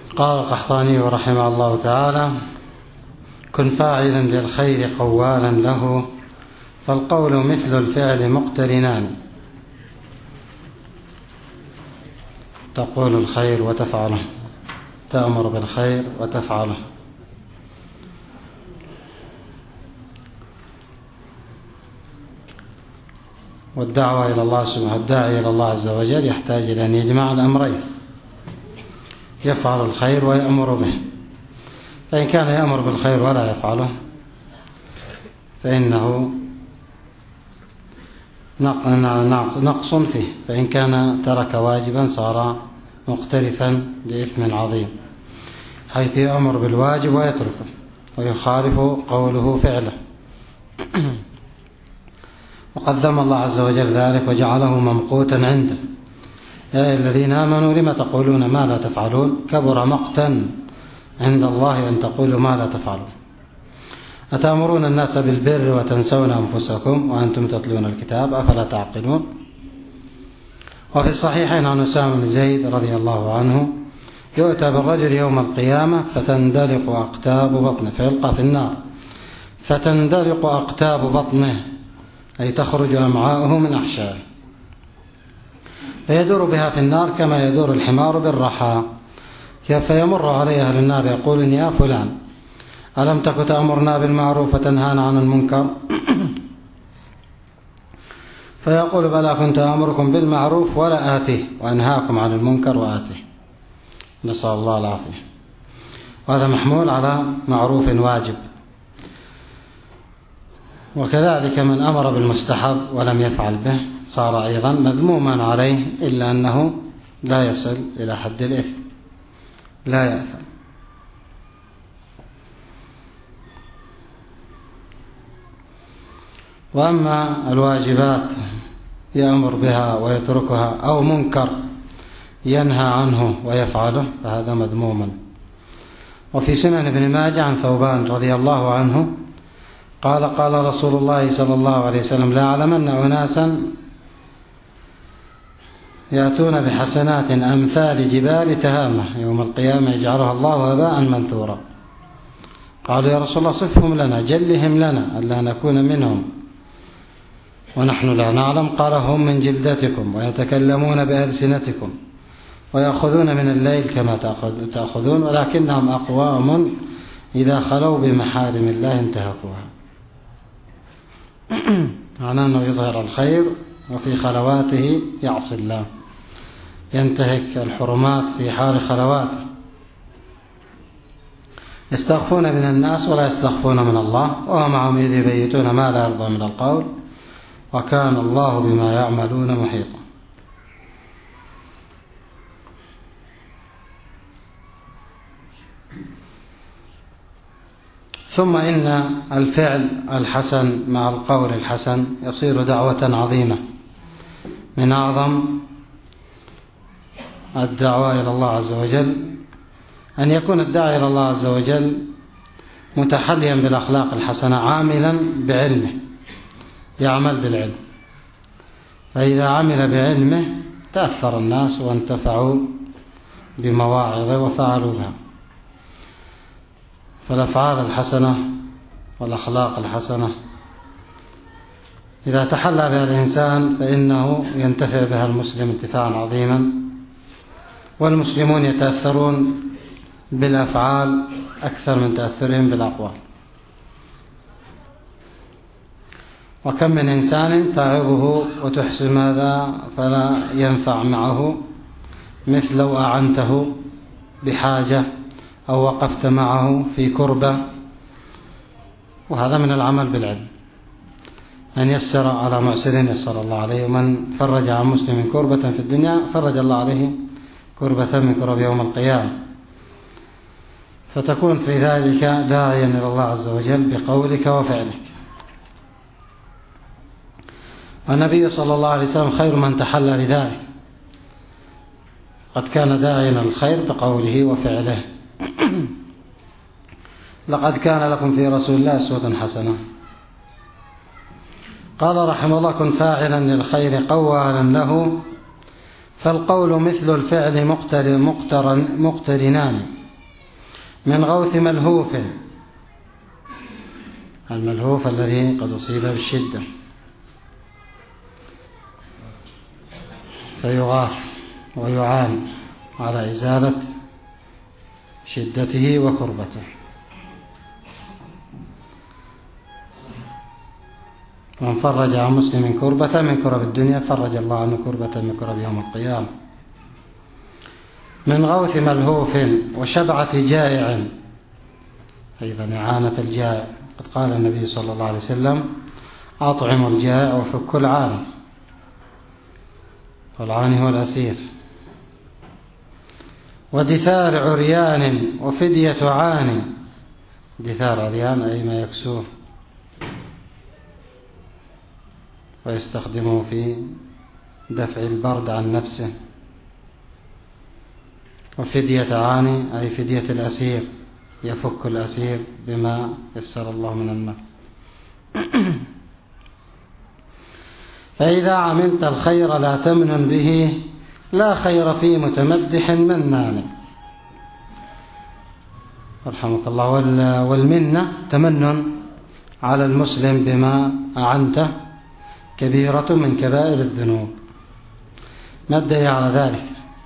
قال القحطاني رحمه الله تعالى: كن فاعلا للخير قوالا له، فالقول مثل الفعل مقترنان. تقول الخير وتفعله، تأمر بالخير وتفعله. والدعوة إلى الله سبحانه، الداعي إلى الله عز وجل يحتاج إلى أن يجمع الأمرين، يفعل الخير ويأمر به. فإن كان يأمر بالخير ولا يفعله فإنه نقص فيه، فإن كان ترك واجبا صار مقترفا بإثم عظيم، حيث يأمر بالواجب ويتركه ويخالف قوله فعله. وقد ذم الله عز وجل ذلك وجعله ممقوتا عنده: يا أيها الذين آمنوا لم تقولون ما لا تفعلون، كبر مقتا عند الله أن تقولوا ما لا تفعلون. أتأمرون الناس بالبر وتنسون أنفسكم وأنتم تتلون الكتاب أفلا تعقلون. وفي الصحيحين عن أسامة بن زيد رضي الله عنه: يؤتى بالرجل يوم القيامة فتندلق أقتاب بطنه، فيلقى في النار فتندلق أقتاب بطنه، أي تخرج أمعاؤه من أحشائه، فيدور بها في النار كما يدور الحمار بالرحى. فيمر عليه أهل النار يقول: يا فلان، ألم تك تأمرنا بالمعروف وتنهانا عن المنكر؟ فيقول: بلى، كنت أمركم بالمعروف ولا آتيه، وأنهاكم عن المنكر وآتيه. نسأل الله العافية. وهذا محمول على معروف واجب. وكذلك من أمر بالمستحب ولم يفعل به صار أيضا مذموما عليه، إلا أنه لا يصل إلى حد الإثم، لا يأثم. وأما الواجبات يأمر بها ويتركها، أو منكر ينهى عنه ويفعله، فهذا مذموما. وفي سنن ابن ماجه عن ثوبان رضي الله عنه قال: قال رسول الله صلى الله عليه وسلم: لا أعلمن أناسا يأتون بحسنات أمثال جبال تهامة يوم القيامة يجعلها الله هباء منثورا. قالوا: يا رسول الله صفهم لنا، جلهم لنا ألا نكون منهم ونحن لا نعلم. قال: هم من جلدتكم ويتكلمون بألسنتكم ويأخذون من الليل كما تأخذون، ولكنهم أقوام إذا خلوا بمحارم الله انتهكوها. معناه أنه يظهر الخير وفي خلواته يعصي الله، ينتهك الحرمات في حال خلواته. يستخفون من الناس ولا يستخفون من الله، ومعهم إذ يبيتون ما لا يرضى من القول، وكان الله بما يعملون محيطا. ثم إن الفعل الحسن مع القول الحسن يصير دعوة عظيمة. من أعظم الدعوة إلى الله عز وجل أن يكون الداعي إلى الله عز وجل متحليا بالأخلاق الحسنة، عاملا بعلمه، يعمل بالعلم. فإذا عمل بعلمه تأثر الناس وانتفعوا بمواعظه وفعلوا بها. فالأفعال الحسنة والأخلاق الحسنة إذا تحلى بها الإنسان فإنه ينتفع بها المسلم انتفاعا عظيما، والمسلمون يتأثرون بالأفعال أكثر من تأثرهم بالأقوال. وكم من إنسان تعظه وتحسن هذا فلا ينفع معه، مثل لو أعنته بحاجة أو وقفت معه في كربة. وهذا من العمل بالعلم، أن يسر على معسر يسر الله عليه، ومن فرج عن مسلم كربة في الدنيا فرج الله عليه كربة من كرب يوم القيامة. فتكون في ذلك داعيا إلى الله عز وجل بقولك وفعلك. والنبي صلى الله عليه وسلم خير من تحلى بذلك، قد كان داعيا الخير بقوله وفعله. لقد كان لكم في رسول الله أسوة حسنة. قال رحمه الله: كن فاعلا للخير قوالا له، فالقول مثل الفعل مقترنان. من غوث ملهوف، الملهوف الذي قد أصيب بالشدة فيغاث ويعان على إزالة شدته وكربته. من فرج عن مسلم كربة من كرب الدنيا فرج الله عنه كربة من كرب يوم القيامة. من غوث ملهوف وشبعة جائع، أيضا إعانة الجائع. قد قال النبي صلى الله عليه وسلم: أطعموا الجائع وفكوا العاني، والعاني هو الأسير. ودثار عريان وفدية عاني، دثار عريان أي ما يكسوه ويستخدمه في دفع البرد عن نفسه. وفدية عاني أي فدية الأسير، يفك الأسير بما يسر الله من المال. فإذا عملت الخير لا تمنن به، لا خير في متمدح منان. رحمك الله. والمنة تمنن على المسلم بما أعنته كبيرة من كبائر الذنوب. ما الدليل على ذلك؟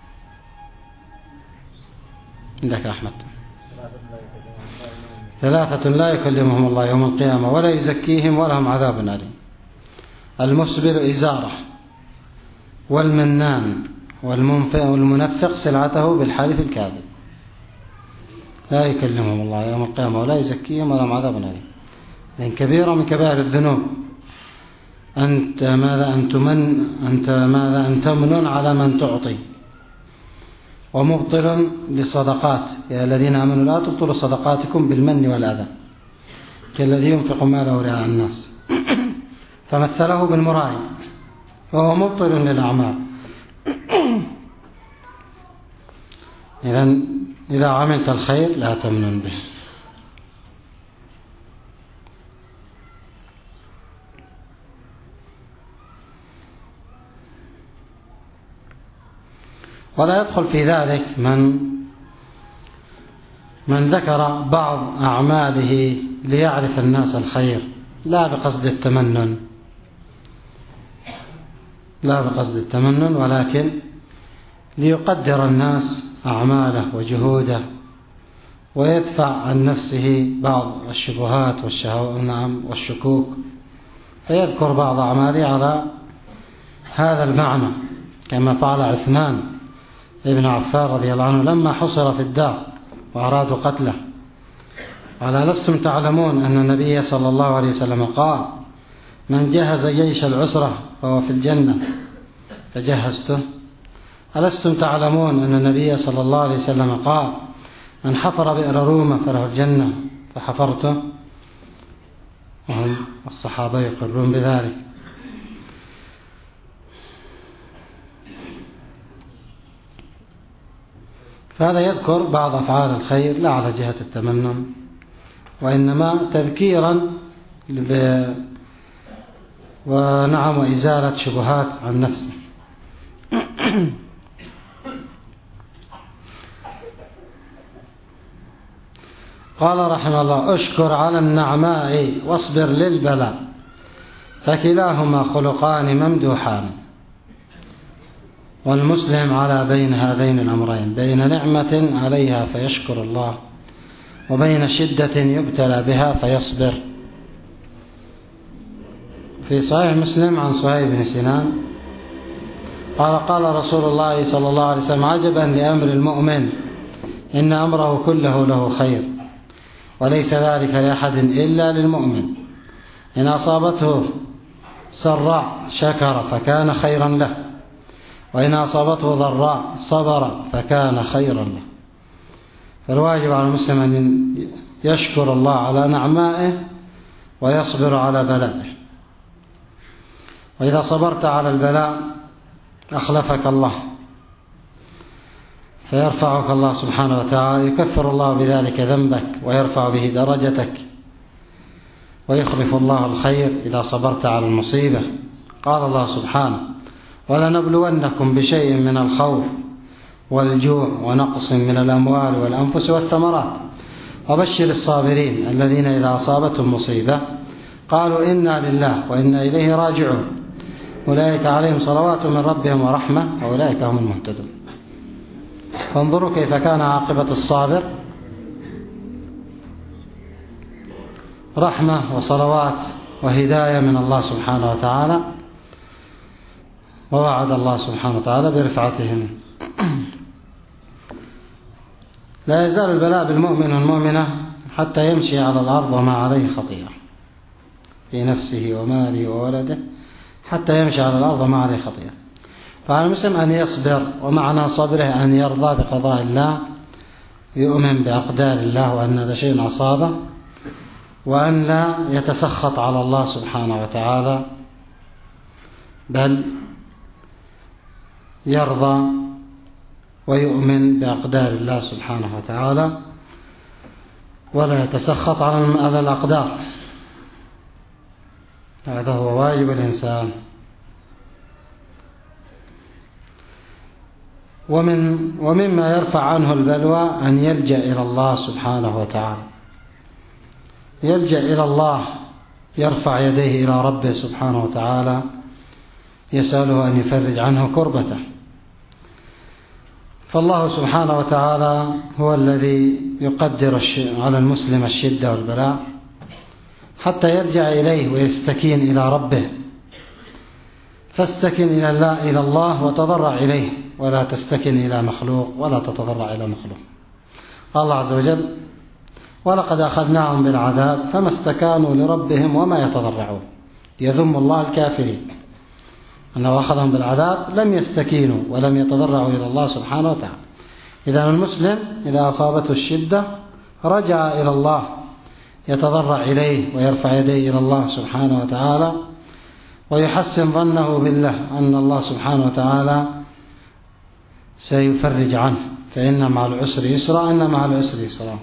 عندك أحمد. 3 لا يكلمهم الله يوم القيامة ولا يزكيهم ولهم عذاب أليم: المسبل إزاره، والمنان، والمنفق سلعته بالحلف الكاذب. لا يكلمهم الله يوم القيامة ولا يزكيهم ولهم عذاب أليم. لأن كبيرة من كبائر الذنوب. أنت ماذا أن تمنن على من تعطي، ومبطل للصدقات. يا الذين آمنوا لا تبطلوا صدقاتكم بالمن والأذى كالذي ينفق ماله رئاء الناس. فمثله بالمراعي وهو مبطل للأعمال. إذا عملت الخير لا تمنن به. ولا يدخل في ذلك من ذكر بعض أعماله ليعرف الناس الخير، لا بقصد التمنن، ولكن ليقدر الناس أعماله وجهوده، ويدفع عن نفسه بعض الشبهات والشكوك، فيذكر بعض أعماله على هذا المعنى، كما فعل عثمان ابن عفان رضي الله عنه لما حصر في الدار وأرادوا قتله. قال: لستم تعلمون أن النبي صلى الله عليه وسلم قال: من جهز جيش العسرة فهو في الجنة فجهزته. ألستم تعلمون أن النبي صلى الله عليه وسلم قال: من حفر بئر رومة فله الجنة فحفرته. وهم الصحابة يقرون بذلك. فهذا يذكر بعض أفعال الخير لا على جهة التمنن، وإنما تذكيرا وإزالة شبهات عن نفسه. قال رحمه الله: اشكر على النعماء واصبر للبلاء، فكلاهما خلقان ممدوحان. والمسلم على بين هذين الأمرين: بين نعمة عليها فيشكر الله، وبين شدة يبتلى بها فيصبر. في صحيح مسلم عن صهيب بن سنان قال: قال رسول الله صلى الله عليه وسلم: عجبا لأمر المؤمن، إن أمره كله له خير، وليس ذلك لأحد إلا للمؤمن. إن أصابته سراء شكر فكان خيرا له، وإن أصابته ضراء صبر فكان خيرا له. فالواجب على المسلم أن يشكر الله على نعمائه ويصبر على بلائه. وإذا صبرت على البلاء أخلفك الله، فيرفعك الله سبحانه وتعالى، يكفر الله بذلك ذنبك ويرفع به درجتك، ويخلف الله الخير إذا صبرت على المصيبة. قال الله سبحانه: ولنبلونكم بشيء من الخوف والجوع ونقص من الأموال والأنفس والثمرات وبشر الصابرين الذين إذا أصابتهم مصيبة قالوا إنا لله وإنا إليه راجعون أولئك عليهم صلوات من ربهم ورحمة وأولئك هم المهتدون. فانظروا كيف كان عاقبة الصابر، رحمة وصلوات وهداية من الله سبحانه وتعالى، ووعد الله سبحانه وتعالى برفعتهم. لا يزال البلاء بالمؤمن والمؤمنة حتى يمشي على الأرض وما عليه خطيئة في نفسه وماله وولده، حتى يمشي على الأرض وما عليه خطيئة. فعلى المسلم أن يصبر، ومعنى صبره أن يرضى بقضاء الله، يؤمن بأقدار الله وأن هذا شيء أصابه، وأن لا يتسخط على الله سبحانه وتعالى، بل يرضى ويؤمن بأقدار الله سبحانه وتعالى ولا يتسخط على الأقدار. هذا هو واجب الإنسان. ومما يرفع عنه البلوى أن يلجأ إلى الله سبحانه وتعالى، يلجأ إلى الله، يرفع يديه إلى ربه سبحانه وتعالى، يسأله أن يفرج عنه كربته. فالله سبحانه وتعالى هو الذي يقدر على المسلم الشدة والبلاء حتى يرجع إليه ويستكين إلى ربه. فاستكن إلى الله وتضرع إليه، ولا تستكن إلى مخلوق ولا تتضرع إلى مخلوق. قال الله عز وجل: ولقد أخذناهم بالعذاب فما استكانوا لربهم وما يتضرعون. يذم الله الكافرين أنه أخذهم بالعذاب، لم يستكينوا ولم يتضرعوا إلى الله سبحانه وتعالى. إذا المسلم إذا أصابته الشدة رجع إلى الله، يتضرع إليه ويرفع يديه إلى الله سبحانه وتعالى، ويحسن ظنه بالله أن الله سبحانه وتعالى سيفرج عنه، فإن مع العسر يسرا، إن مع العسر يسرا.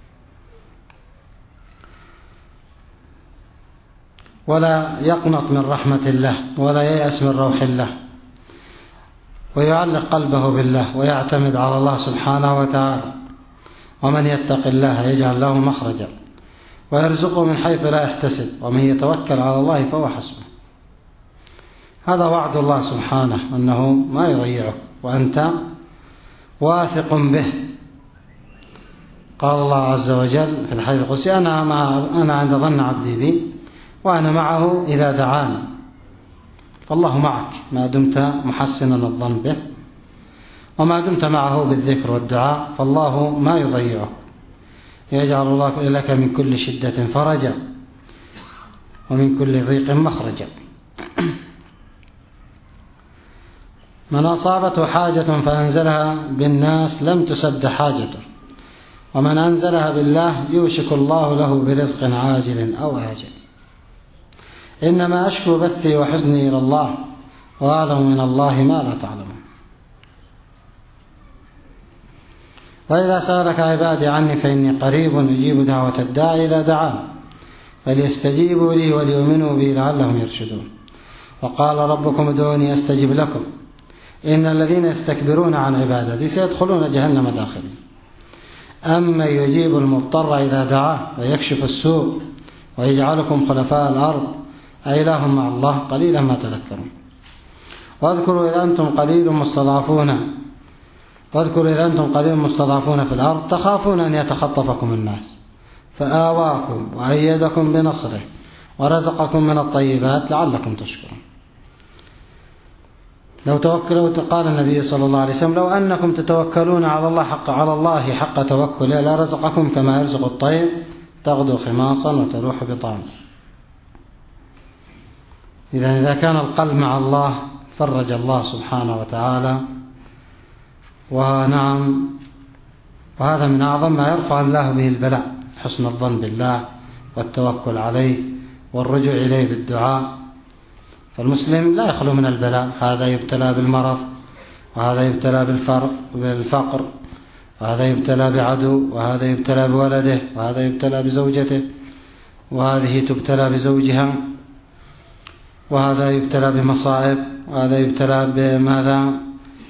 ولا يقنط من رحمة الله ولا ييأس من روح الله، ويعلق قلبه بالله ويعتمد على الله سبحانه وتعالى. ومن يتق الله يجعل له مخرجا ويرزقه من حيث لا يحتسب، ومن يتوكل على الله فهو حسبه. هذا وعد الله سبحانه أنه ما يضيعه وأنت واثق به. قال الله عز وجل في الحديث القدسي: أنا عند ظن عبدي بي وأنا معه إذا دعاني. فالله معك ما دمت محسنا الظن به، وما دمت معه بالذكر والدعاء فالله ما يضيعك. يجعل الله لك من كل شدة فرجا ومن كل ضيق مخرجا. من أصابته حاجة فأنزلها بالناس لم تسد حاجته، ومن أنزلها بالله يوشك الله له برزق عاجل أو آجل. إنما أشكو بثي وحزني إلى الله وأعلم من الله ما لا تعلمون. وإذا سألك عبادي عني فإني قريب أجيب دعوة الداعي إذا دعان فليستجيبوا لي وليؤمنوا بي لعلهم يرشدون. وقال ربكم ادعوني أستجب لكم إن الذين يستكبرون عن عبادتي سيدخلون جهنم داخلين. أما يجيب المضطر إذا دعاه ويكشف السوء ويجعلكم خلفاء الأرض أإله مع الله قليلا ما تذكرون. واذكروا إذا أنتم قليل مستضعفون في الأرض تخافون أن يتخطفكم الناس فآواكم وأيدكم بنصره ورزقكم من الطيبات لعلكم تشكرون. لو قال النبي صلى الله عليه وسلم: لو أنكم تتوكلون على الله حق توكله لرزقكم كما يرزق الطير تغدو خماصا وتروح بطانا. إذا كان القلب مع الله فرج الله سبحانه وتعالى. ونعم، وهذا من أعظم ما يرفع الله به البلاء، حسن الظن بالله والتوكل عليه والرجوع إليه بالدعاء. فالمسلم لا يخلو من البلاء، هذا يبتلى بالمرض، وهذا يبتلى بالفقر، وهذا يبتلى بعدو، وهذا يبتلى بولده، وهذا يبتلى بزوجته، وهذه تبتلى بزوجها، وهذا يبتلى بمصائب، وهذا يبتلى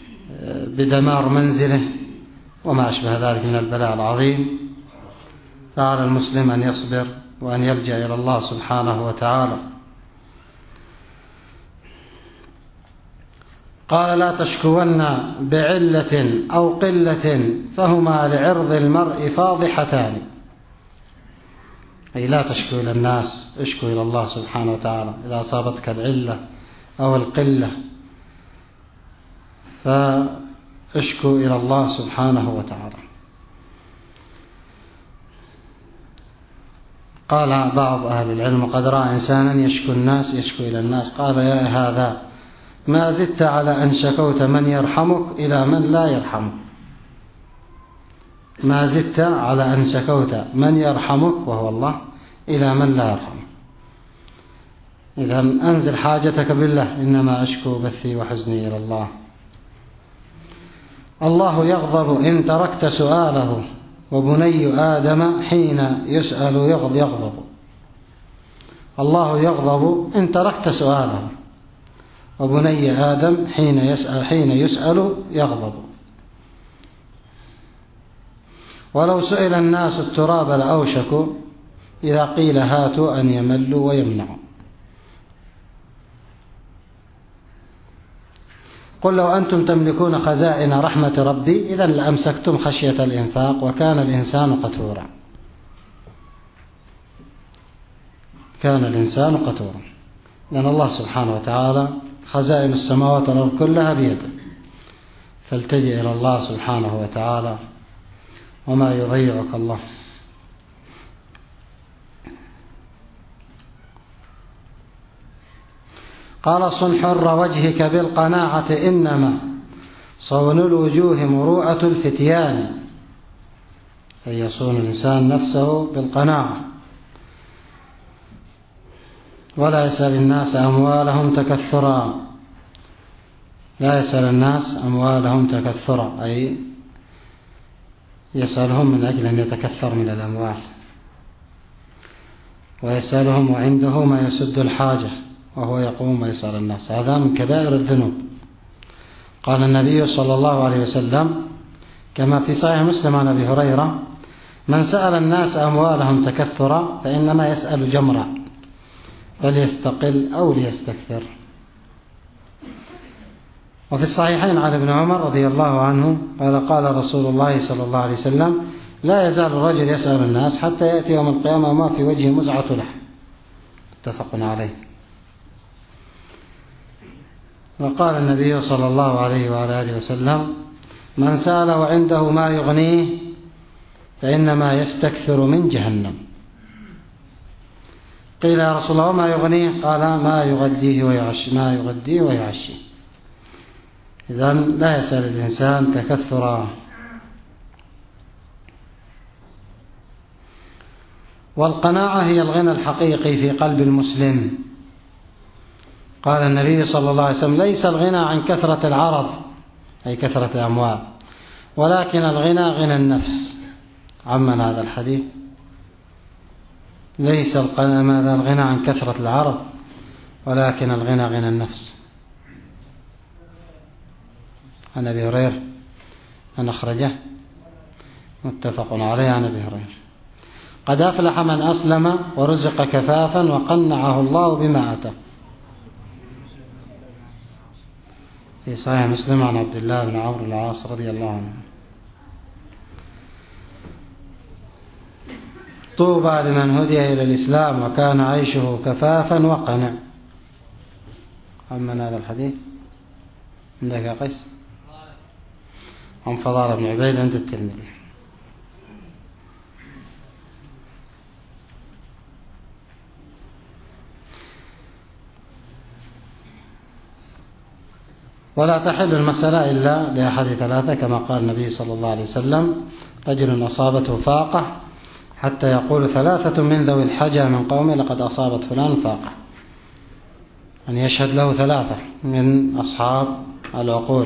بدمار منزله وما أشبه ذلك من البلاء العظيم. فعلى المسلم أن يصبر وأن يلجأ إلى الله سبحانه وتعالى. قال لا تشكون بعلة أو قلة فهما لعرض المرء فاضحتان، أي لا تشكو إلى الناس، اشكو إلى الله سبحانه وتعالى. إذا أصابتك العلة أو القلة فاشكو إلى الله سبحانه وتعالى. قال بعض أهل العلم قد رأى إنسانا يشكو الناس، يشكو إلى الناس، قال يا هذا ما زدت على أن شكوت من يرحمك إلى من لا يرحمك، ما زدت على أن شكوت من يرحمك وهو الله إلى من لا يرحمك. إذا أنزل حاجتك بالله، إنما أشكو بثي وحزني إلى الله. الله يغضب إن تركت سؤاله، وبني آدم حين يسأل يغضب. الله يغضب إن تركت سؤاله، وبني آدم حين يسأل يغضب. ولو سئل الناس التراب لأوشكوا إذا قيل هاتوا أن يملوا ويمنعوا. قل لو أنتم تملكون خزائن رحمة ربي إذن لأمسكتم خشية الإنفاق وكان الإنسان قتورا. كان الإنسان قتورا، لأن الله سبحانه وتعالى خزائن السماوات والأرض كلها بيده، فالتجئ إلى الله سبحانه وتعالى وما يضيعك الله. قال صن حر وجهك بالقناعة إنما صون الوجوه مروءة الفتيان، أي يصون الإنسان نفسه بالقناعة ولا يسأل الناس أموالهم تكثرا. لا يسأل الناس أموالهم تكثرا، أي يسألهم من أجل أن يتكثر من الأموال، ويسألهم وعنده ما يسد الحاجة وهو يقوم ويسأل الناس. هذا من كبائر الذنوب. قال النبي صلى الله عليه وسلم كما في صحيح مسلم عن أبي هريرة: من سأل الناس أموالهم تكثرا فإنما يسأل جمرا، فليستقل أو ليستكثر. وفي الصحيحين عن ابن عمر رضي الله عنه قال قال رسول الله صلى الله عليه وسلم: لا يزال الرجل يسأل الناس حتى يأتي يوم القيامة وما في وجهه مزعة لحم. متفق عليه. وقال النبي صلى الله عليه وعلى آله وسلم: من سأل وعنده ما يغنيه فإنما يستكثر من جهنم. قيل يا رسول الله وما يغنيه؟ قال ما يغديه ويعشيه. إذن لا يسأل الإنسان تكثرا. والقناعة هي الغنى الحقيقي في قلب المسلم. قال النبي صلى الله عليه وسلم: ليس الغنى عن كثرة العرض أي كثرة الأموال، ولكن الغنى غنى النفس. عمن هذا الحديث: ليس الغنى عن كثرة العرض ولكن الغنى غنى النفس. عن أبي هريرة أن أخرجه متفق عليه عن أبي هريرة: قد أفلح من أسلم ورزق كفافا وقنعه الله بما أتى. في صحيح مسلم عن عبد الله بن عمرو بن العاص رضي الله عنه: طوبى لمن هدي إلى الإسلام وكان عيشه كفافا وقنع. عمن هذا الحديث عندك يا قيس؟ عن فضالة بن عبيد عند الترمذي. ولا تحل المسألة إلا لأحد ثلاثة كما قال النبي صلى الله عليه وسلم: رجل أصابته فاقة حتى يقول ثلاثة من ذوي الحجة من قومه لقد أصابت فلان فاقة، أن يشهد له ثلاثة من أصحاب العقول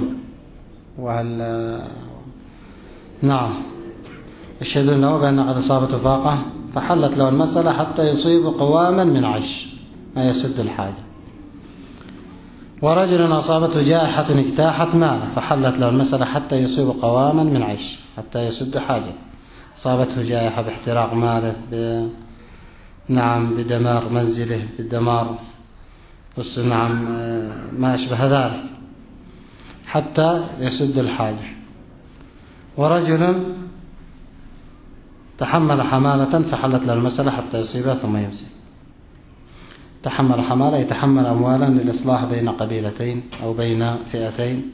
نعم يشهدون له بأن قد أصابته فاقة فحلت له المسألة حتى يصيب قواما من عيش ما يسد الحاجة. ورجل أصابته جائحة اجتاحت ماله فحلت له المسألة حتى يصيب قواما من عيش حتى يسد حاجة. أصابته جائحة باحتراق ماله، بدمار منزله، بدمار ما أشبه ذلك، حتى يسد الحاجة. ورجل تحمل حمالة فحلت له المسألة حتى يصيبها ثم يمسك. تحمل حمالة يتحمل أموالا للإصلاح بين قبيلتين أو بين فئتين،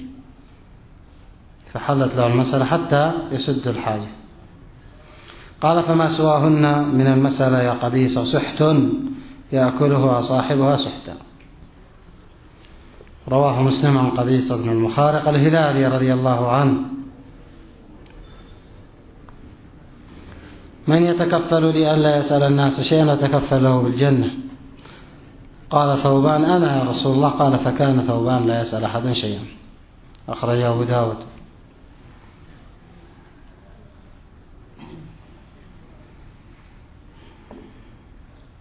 فحلت له المسألة حتى يسد الحاجة. قال: فما سواهن من المسألة يا قبيس سحت يأكلها صاحبها سحتا. رواه مسلم عن قبيس بن المخارق الهلالي رضي الله عنه: من يتكفل لي ألا يسأل الناس شيئا أتكفل له بالجنة؟ قال ثوبان: أنا يا رسول الله. قال: فكان ثوبان لا يسأل أحدا شيئا. أخرجه أبو داود.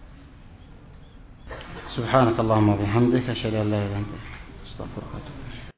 سبحانك اللهم وبحمدك، أشهد أن لا إله إلا أنت، أستغفرك وأتوب إليك.